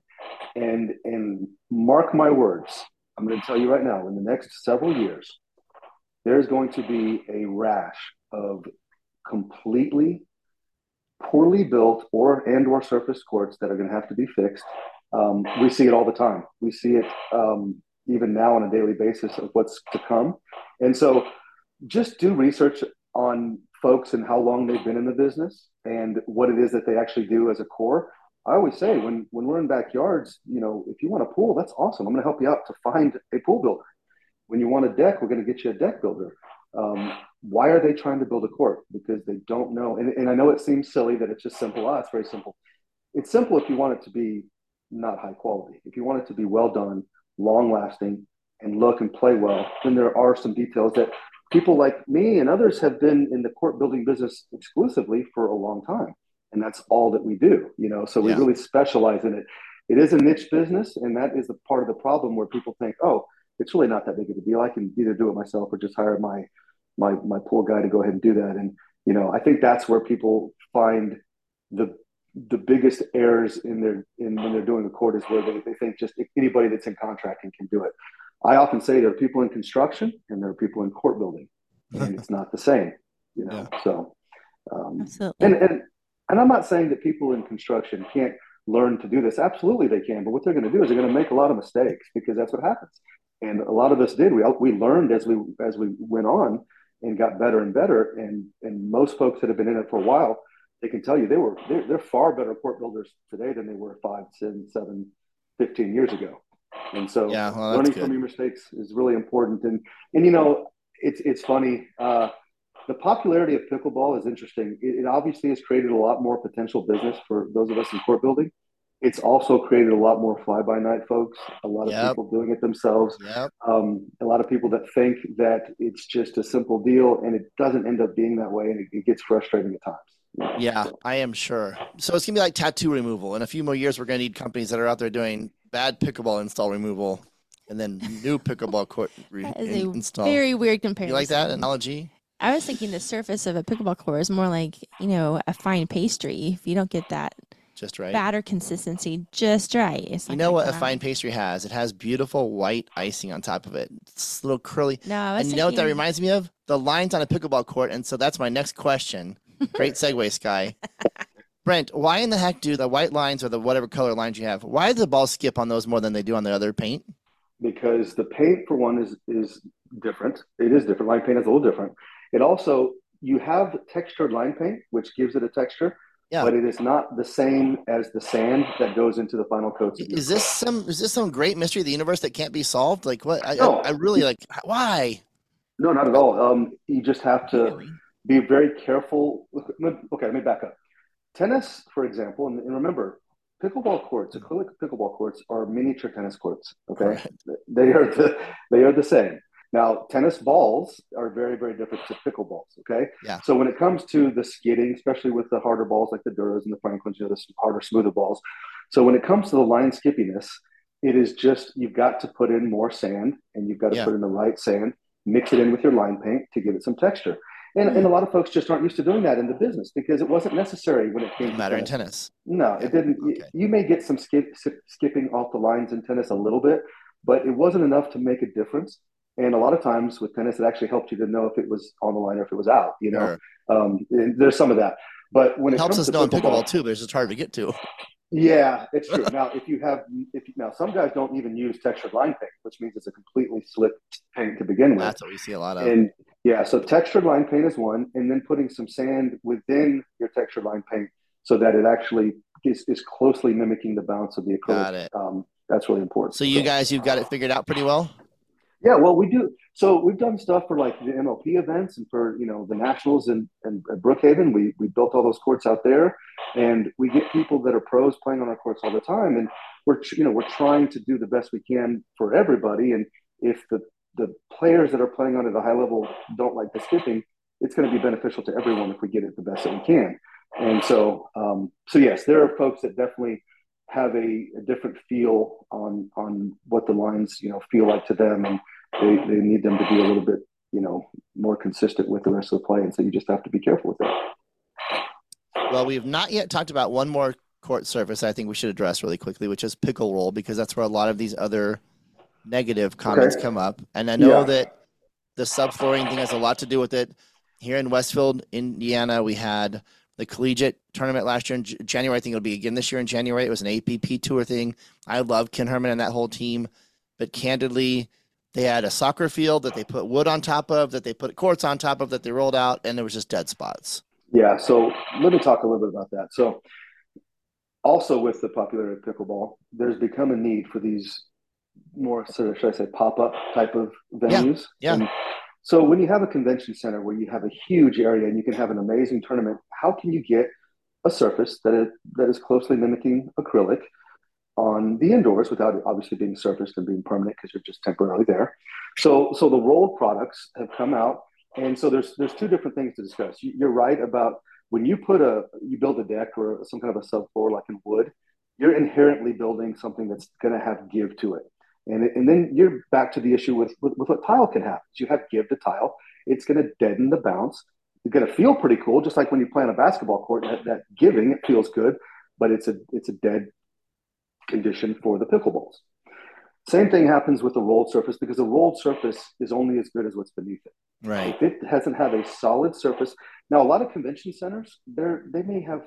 And mark my words, I'm going to tell you right now, in the next several years, there's going to be a rash of completely poorly built or surface courts that are going to have to be fixed. We see it all the time. We see it even now on a daily basis of what's to come. And so just do research on folks and how long they've been in the business and what it is that they actually do as a core. I always say when we're in backyards, if you want a pool, that's awesome. I'm going to help you out to find a pool builder. When you want a deck, we're going to get you a deck builder. Why are they trying to build a court? Because they don't know. And I know it seems silly that it's just simple. It's very simple. It's simple if you want it to be not high quality. If you want it to be well done, long lasting, and look and play well, then there are some details that people like me and others have been in the court building business exclusively for a long time. And that's all that we do, so we Yeah. really specialize in it. It is a niche business, and that is the part of the problem where people think, oh, it's really not that big of a deal. I can either do it myself or just hire my pool guy to go ahead and do that. And I think that's where people find the biggest errors when they're doing a court is where they think just anybody that's in contracting can do it. I often say there are people in construction and there are people in court building, and it's not the same. Yeah. So Absolutely. and I'm not saying that people in construction can't learn to do this. Absolutely they can, but what they're going to do is they're going to make a lot of mistakes because that's what happens. And a lot of us did. We learned as we went on and got better and better. And most folks that have been in it for a while, they can tell you they're far better court builders today than they were 5, 10, 7, 15 years ago. And so Yeah, well, that's learning good. from your mistakes is really important. And it's funny. The popularity of pickleball is interesting. It obviously has created a lot more potential business for those of us in court building. It's also created a lot more fly-by-night folks, a lot of Yep. people doing it themselves, Yep. a lot of people that think that it's just a simple deal, and it doesn't end up being that way, and it gets frustrating at times. Yeah, So, I am sure. So it's gonna be like tattoo removal. In a few more years, we're gonna need companies that are out there doing bad pickleball install removal, and then new pickleball court That is a install. very weird You comparison. like that analogy? I was thinking the surface of a pickleball court is more like, a fine pastry. If you don't get that Just right. batter consistency just right, it's You not know gonna what a come fine out. pastry has? It has beautiful white icing on top of it. It's a little curly. No, I was And you know what that thinking reminds me of? The lines on a pickleball court. And so that's my next question. Great segue, Sky. Brent, why in the heck do the white lines or the whatever color lines you have, why do the balls skip on those more than they do on the other paint? because the paint for one is different. It is different. Line paint is a little different. It also you have textured line paint, which gives it a texture, Yeah. but it is not the same as the sand that goes into the final coats of your Is this some great mystery of the universe that can't be solved? Like what? No. I really like why? No, not at all. You just have to Really? be very careful. Okay, let me back up. Tennis, for example, and remember, pickleball courts, acrylic pickleball courts, are miniature tennis courts. Okay, Correct. they are the same. Now, tennis balls are very, very different to pickleballs. Okay, Yeah. so when it comes to the skidding, especially with the harder balls like the Duras and the Franklins, the harder, smoother balls. So when it comes to the line skippiness, it is just you've got to put in more sand, and you've got to Yeah. put in the right sand, mix it in with your line paint to give it some texture. And a lot of folks just aren't used to doing that in the business because it wasn't necessary when it came Doesn't to matter in tennis. tennis. No, Yeah. it didn't. Okay. You may get some skipping off the lines in tennis a little bit, but it wasn't enough to make a difference. And a lot of times with tennis, it actually helped you to know if it was on the line or if it was out. Sure. There's some of that. But when It it helps comes us to know in pickleball pickleball, too, but it's just hard to get to. yeah, it's true. Now, now some guys don't even use textured line paint, which means it's a completely slick paint to begin with. That's what we see a lot of. And yeah, so textured line paint is one, and then putting some sand within your textured line paint so that it actually is closely mimicking the bounce of the acrylic. Got it. That's really important. So you guys, you've got it figured out pretty well? Yeah, well, we do. So we've done stuff for like the MLP events and for the Nationals and Brookhaven. We built all those courts out there, and we get people that are pros playing on our courts all the time. And we're trying to do the best we can for everybody. And if the players that are playing on at a high level don't like the skipping, it's going to be beneficial to everyone if we get it the best that we can. And so yes, there are folks that definitely have a different feel on what the lines feel like to them, and they need them to be a little bit more consistent with the rest of the play, and so you just have to be careful with that. Well, we have not yet talked about one more court surface I think we should address really quickly, which is pickle roll, because that's where a lot of these other negative comments come up. And I know that the subflooring thing has a lot to do with it. Here in Westfield, Indiana, we had the collegiate tournament last year in January. I think it'll be again this year in January. It was an APP tour thing. I love Ken Herman and that whole team, but candidly, they had a soccer field that they put wood on top of, that they put courts on top of, that they rolled out, and there was just dead spots. Yeah, so let me talk a little bit about that. So also with the popularity of pickleball, there's become a need for these more sort of, should I say, pop-up type of venues. Yeah. And so when you have a convention center where you have a huge area and you can have an amazing tournament, how can you get a surface that is closely mimicking acrylic on the indoors without it obviously being surfaced and being permanent because you're just temporarily there? So the rolled products have come out, and so there's two different things to discuss. You're right about when you build a deck or some kind of a subfloor like in wood, you're inherently building something that's going to have give to it. And then you're back to the issue with what tile can have. You have give to tile. It's going to deaden the bounce. It's going to feel pretty cool, just like when you play on a basketball court. That giving, it feels good, but it's a dead condition for the pickleballs. Same thing happens with the rolled surface, because a rolled surface is only as good as what's beneath it. Right. If it hasn't had a solid surface, now a lot of convention centers, they may have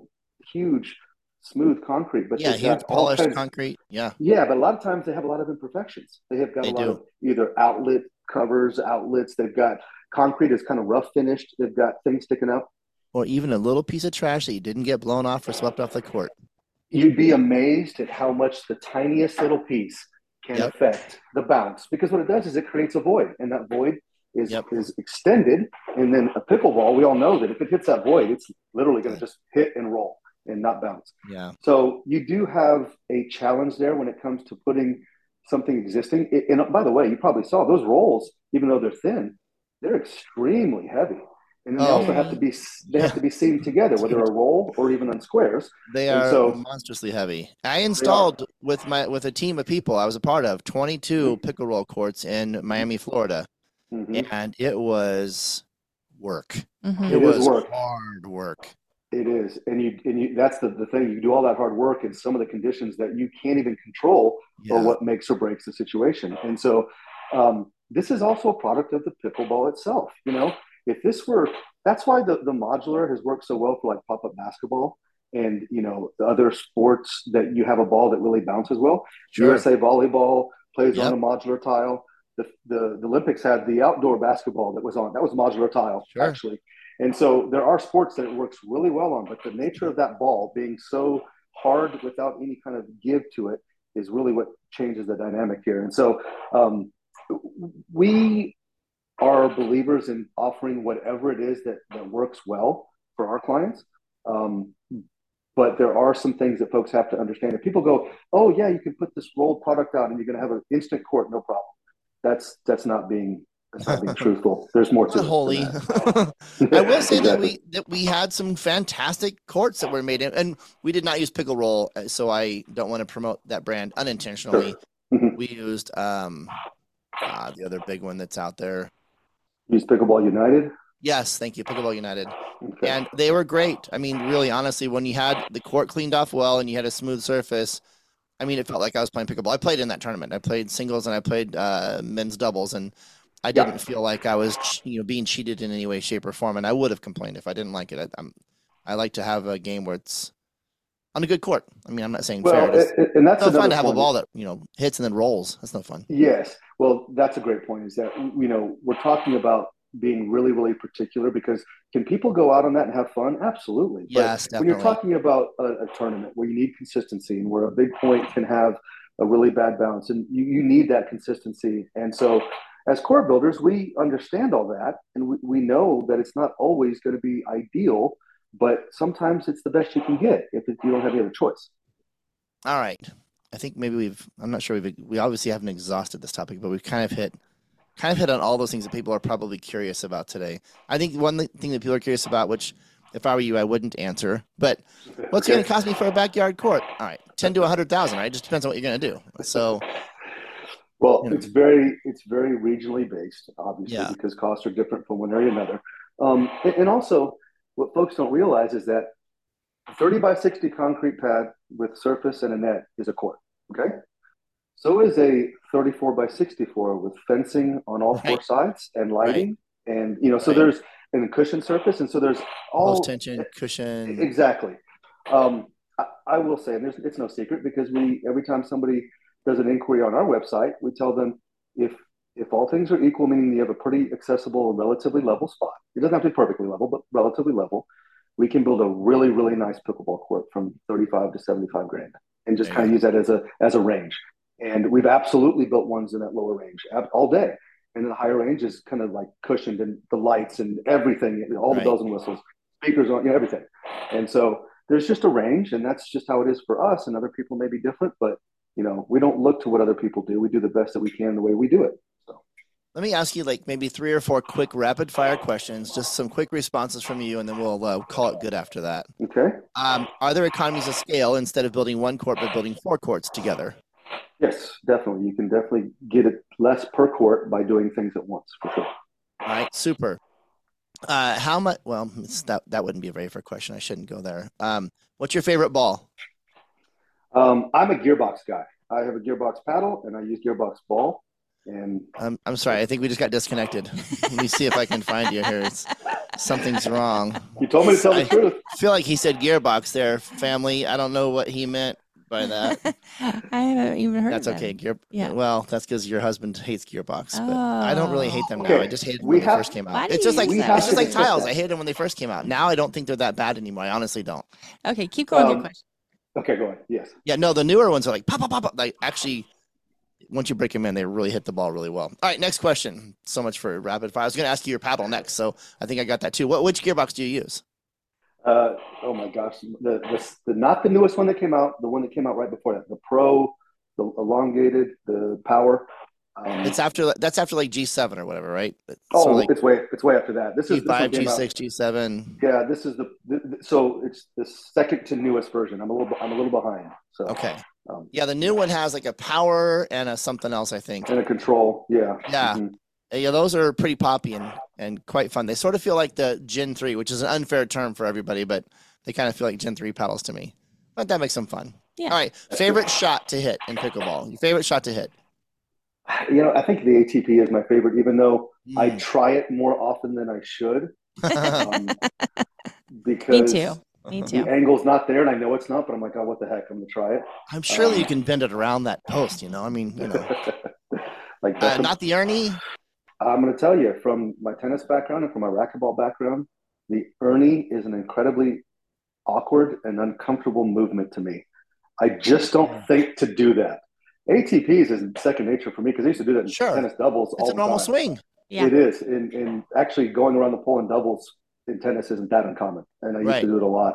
huge smooth concrete, but yeah, huge polished concrete. Yeah, but a lot of times they have a lot of imperfections. They have got a lot of either outlet covers, outlets. They've got concrete is kind of rough finished. They've got things sticking up, or even a little piece of trash that you didn't get blown off or swept off the court. You'd be amazed at how much the tiniest little piece can affect the bounce, because what it does is it creates a void, and that void is extended. And then a pickleball, we all know that if it hits that void, it's literally going to just hit and roll. and not bounce. Yeah. So you do have a challenge there when it comes to putting something existing. And by the way, you probably saw those rolls, even though they're thin, they're extremely heavy. And then they Oh, also have to be yeah. seamed together, whether Dude, a roll or even on squares. they And are so monstrously heavy. I they are. installed with a team of people I was a part of 22 pickle roll courts in Miami, Florida, Mhm. and it was work. Mhm. It It is was work. hard work. It is, and you that's the thing. You do all that hard work, and some of the conditions that you can't even control are Yeah. what makes or breaks the situation. And so, this is also a product of the pickleball itself. You know, if this were, that's why the modular has worked so well for like pop up basketball and the other sports that you have a ball that really bounces well. Sure. USA Volleyball plays on Yep. a modular tile. The Olympics had the outdoor basketball that was modular tile Sure. actually. And so there are sports that it works really well on, but the nature of that ball being so hard without any kind of give to it is really what changes the dynamic here. And so we are believers in offering whatever it is that works well for our clients. Um, but there are some things that folks have to understand. If people go, oh yeah, you can put this rolled product out and you're going to have an instant court, no problem. That's not being truthful. There's more to Not it wholly. than that. I will say Exactly. that we had some fantastic courts that were made in, and we did not use Pickle Roll, so I don't want to promote that brand unintentionally. Sure. Mhm. We used the other big one that's out there. Use Pickleball United. Yes, thank you, Pickleball United. Okay. And they were great. I mean, really, honestly, when you had the court cleaned off well and you had a smooth surface, I mean, it felt like I was playing pickleball. I played in that tournament. I played singles and I played men's doubles, and I didn't feel like I was, being cheated in any way, shape, or form. And I would have complained if I didn't like it. I like to have a game where it's on a good court. I mean, I'm not saying fair. Well, and that's no fun another to have a point. ball that hits and then rolls. That's no fun. Yes. Well, that's a great point. Is that we're talking about being really, really particular because can people go out on that and have fun? Absolutely. Yes, But when you're definitely. talking about a tournament where you need consistency and where a big point can have a really bad bounce, and you need that consistency. And so, as core builders, we understand all that, and we know that it's not always going to be ideal, but sometimes it's the best you can get if you don't have any other choice. All right. I think maybe I'm not sure we obviously haven't exhausted this topic, but we've kind of hit on all those things that people are probably curious about today. I think one thing that people are curious about, which if I were you, I wouldn't answer, but what's it going to cost me for a backyard court? All right, 10 to 100,000, right? It just depends on what you're going to do. So, well, it's very regionally based, obviously, yeah, because costs are different from one area to another. And also, what folks don't realize is that a 30 by 60 concrete pad with surface and a net is a court. Okay. So is a 34 by 64 with fencing on all four right, sides and right, lighting. And, so right. there's a cushion surface. And so there's all Post tension, cushion. exactly. I will say, and it's no secret because every time somebody does an inquiry on our website, we tell them if all things are equal, meaning you have a pretty accessible and relatively level spot, it doesn't have to be perfectly level, but relatively level, we can build a really, really nice pickleball court from 35 to 75 grand and just kind of use that as a range. And we've absolutely built ones in that lower range all day. And then the higher range is kind of like cushioned and the lights and everything, all the bells and whistles, speakers on, everything. And so there's just a range, and that's just how it is for us. And other people may be different, but we don't look to what other people do. We do the best that we can the way we do it. So let me ask you like maybe 3 or 4 quick rapid fire questions, just some quick responses from you, and then we'll call it good after that. Okay. Are there economies of scale instead of building 1 court, but building 4 courts together? Yes, definitely. You can definitely get it less per court by doing things at once, for sure. All right, super. How much? Well, that wouldn't be a very fair question. I shouldn't go there. What's your favorite ball? I'm a gearbox guy. I have a gearbox paddle, and I use gearbox ball. And I'm sorry. I think we just got disconnected. Let me see if I can find you here. Something's wrong. You told me to tell the truth. I feel like he said gearbox there, family. I don't know what he meant by that. I haven't even heard That's of okay. that. Yeah. Well, that's because your husband hates gearbox, but I don't really hate them now. Okay. I just hated them when they first came Why out. do It's you just like use that? it's just like discuss tiles. that. I hated them when they first came out. Now I don't think they're that bad anymore. I honestly don't. Okay, keep going with your question. Okay, go ahead. Yes. Yeah, no, the newer ones are like pop, pop, pop, pop. Like actually, once you break them in, they really hit the ball really well. All right, next question. So much for rapid fire. I was going to ask you your paddle next, so I think I got that too. Which gearbox do you use? Oh my gosh, the not the newest one that came out, the one that came out right before that, the Pro, the elongated, the Power. It's after that's after like G7 or whatever, right? So Oh, like it's way after that. This one G5, came out. G6, G7. Yeah, this is so it's the second to newest version. I'm a little behind. So Okay. um, Yeah, the new one has like a power and a something else, I think. and a control. Yeah. Yeah. Mhm. Yeah, those are pretty poppy and quite fun. They sort of feel like the Gen 3, which is an unfair term for everybody, but they kind of feel like Gen 3 paddles to me. But that makes them fun. Yeah. All right. Favorite shot to hit in pickleball? Your favorite shot to hit? I think the ATP is my favorite, even though I Mm. try it more often than I should, um, Me because too. Me the too. angle's not there, and I know it's not. But I'm like, oh, what the heck? I'm gonna try it. I'm sure you can bend it around that post, I mean, Like that's not the Ernie. I'm going to tell you from my tennis background and from my racquetball background, the Ernie is an incredibly awkward and uncomfortable movement to me. I just don't think to do that. ATPs is second nature for me because I used to do that in Sure. tennis doubles It's all a the normal time. swing. Yeah. It is, and actually going around the pole in doubles in tennis isn't that uncommon, and I used Right. to do it a lot.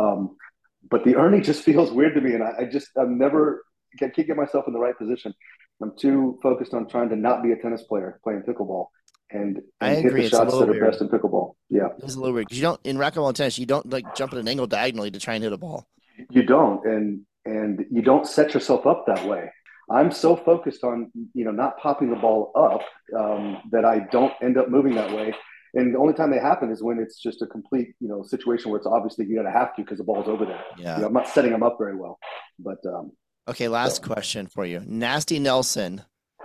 But the Ernie just feels weird to me, and I'm never can't get myself in the right position. I'm too focused on trying to not be a tennis player playing pickleball and I hit agree. the It's a shots little that are weird. best in pickleball. Yeah, It's a little weird because you don't in racquetball and tennis, you don't like jump at an angle diagonally to try and hit a ball. you don't, and you don't set yourself up that way. I'm so focused on not popping the ball up that I don't end up moving that way. And the only time they happen is when it's just a complete situation where it's obviously you got to have to because the ball's over there. Yeah. I'm not setting them up very well, but Okay, last question for you. Nasty Nelson,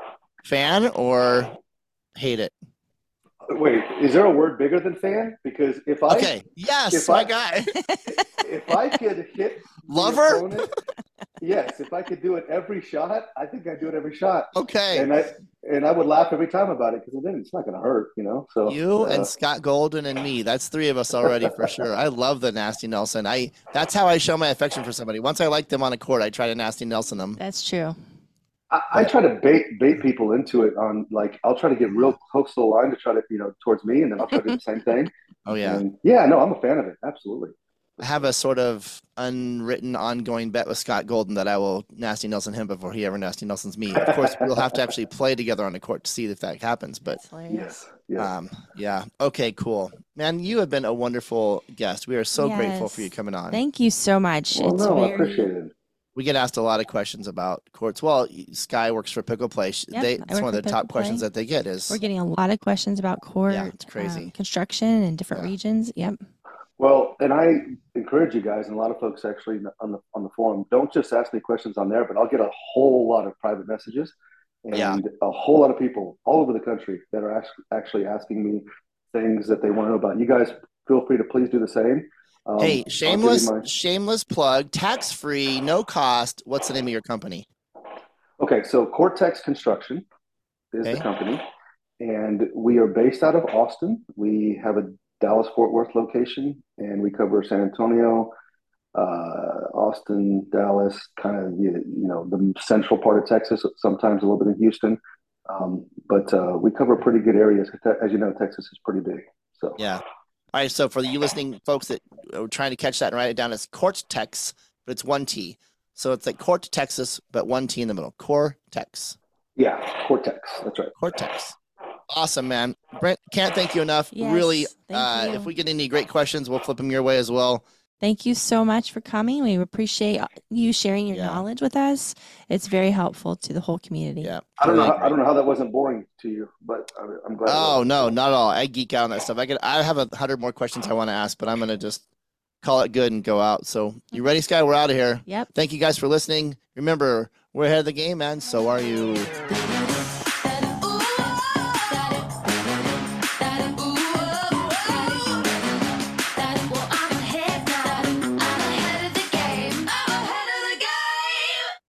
fan or hate it? wait, is there a word bigger than fan? Because Okay, yes, if my I- guy. if I could hit the Lover? opponent, yes, if I could do it every shot, I think I'd do it every shot. Okay. And I would laugh every time about it because then it's not going to hurt, So You and Scott Golden and me. That's three of us already for sure. I love the Nasty Nelson. That's how I show my affection for somebody. Once I like them on a court, I try to Nasty Nelson them. That's true. I try to bait people into it on I'll try to get real close to the line to try to towards me, and then I'll try to do the same thing. Oh yeah. And yeah, no, I'm a fan of it. Absolutely. I have a sort of unwritten ongoing bet with Scott Golden that I will Nasty Nelson him before he ever Nasty Nelsons me. Of course, we'll have to actually play together on the court to see if that happens. But That's hilarious. Yes. yeah. Okay, cool. Man, you have been a wonderful guest. We are so grateful for you Yes. coming on. Thank you so much. Well, It's no, I very appreciate it. We get asked a lot of questions about courts. Well, Sky works for Pickle Play. Yep, It's I work one of for the top Pickle questions Play. that they get is We're getting a lot of questions about court. Yeah, it's crazy. Construction in different Yeah. regions. Yep. Well, and I encourage you guys, and a lot of folks actually on the forum, don't just ask me questions on there, but I'll get a whole lot of private messages and Yeah. a whole lot of people all over the country that are actually asking me things that they want to know about. You guys feel free to please do the same. Hey, I'll give you shameless plug, tax free, no cost. What's the name of your company? Okay, so Cortex Construction is Okay. the company, and we are based out of Austin. We have a Dallas Fort Worth location, and we cover San Antonio, Austin, Dallas, kind of the central part of Texas. Sometimes a little bit in Houston, but we cover pretty good areas. As you know, Texas is pretty big. So Yeah. All right. So for you listening folks that are trying to catch that and write it down, it's Cortex, but it's one T. So it's like Court, Texas, but one T in the middle. Cortex. yeah, Cortex. That's right. Cortex. Awesome, man. Brent, can't thank you enough. Yes, Really, thank you. if we get any great questions, we'll flip them your way as well. Thank you so much for coming. We appreciate you sharing your Yeah. knowledge with us. It's very helpful to the whole community. Yeah. I don't know. Really I don't know how that wasn't boring to you, but I'm glad. it Oh was. no, not at all. I geek out on that stuff. I have 100 more questions I want to ask, but I'm gonna just call it good and go out. So you ready, Sky? We're out of here. Yep. Thank you guys for listening. Remember, we're ahead of the game, man. So are you.